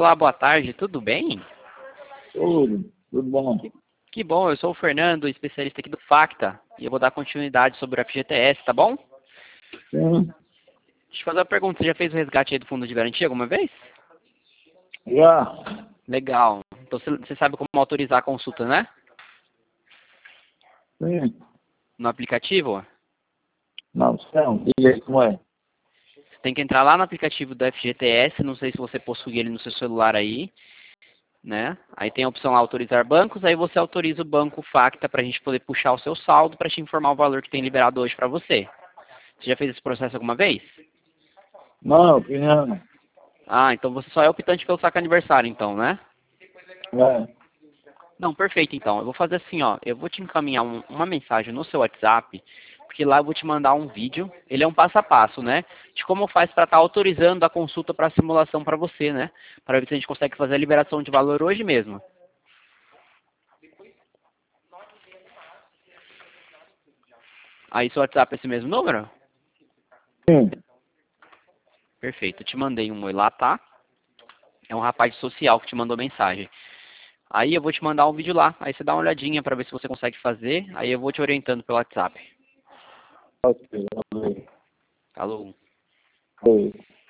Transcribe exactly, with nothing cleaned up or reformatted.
Olá, boa tarde, tudo bem? Tudo, tudo bom. Que bom, eu sou o Fernando, especialista aqui do Facta, e eu vou dar continuidade sobre o F G T S, tá bom? Sim, Deixa eu fazer uma pergunta, você já fez o resgate aí do fundo de garantia alguma vez? já. Legal, então você você sabe como autorizar a consulta, né? Sim. No aplicativo? Não, não, diga aí como é. Você tem que entrar lá no aplicativo do F G T S, não sei se você possui ele no seu celular aí, né? Aí tem a opção lá, autorizar bancos, aí você autoriza o banco Facta para a gente poder puxar o seu saldo para te informar o valor que tem liberado hoje para você. Você já fez esse processo alguma vez? Não, opinião. Ah, então você só é optante pelo saque aniversário, então, né? É. Não, perfeito, então. Eu vou fazer assim, ó. Eu vou te encaminhar um- uma mensagem no seu WhatsApp, porque lá eu vou te mandar um vídeo. Ele é um passo a passo, né? De como faz para estar autorizando a consulta para simulação para você, né? Para ver se a gente consegue fazer a liberação de valor hoje mesmo. Aí seu WhatsApp é esse mesmo número? Sim. Perfeito. Eu te mandei um oi lá, tá? É um rapaz social que te mandou mensagem. Aí eu vou te mandar um vídeo lá. Aí você dá uma olhadinha para ver se você consegue fazer. Aí eu vou te orientando pelo WhatsApp. Ok, valeu. Falou. Valeu.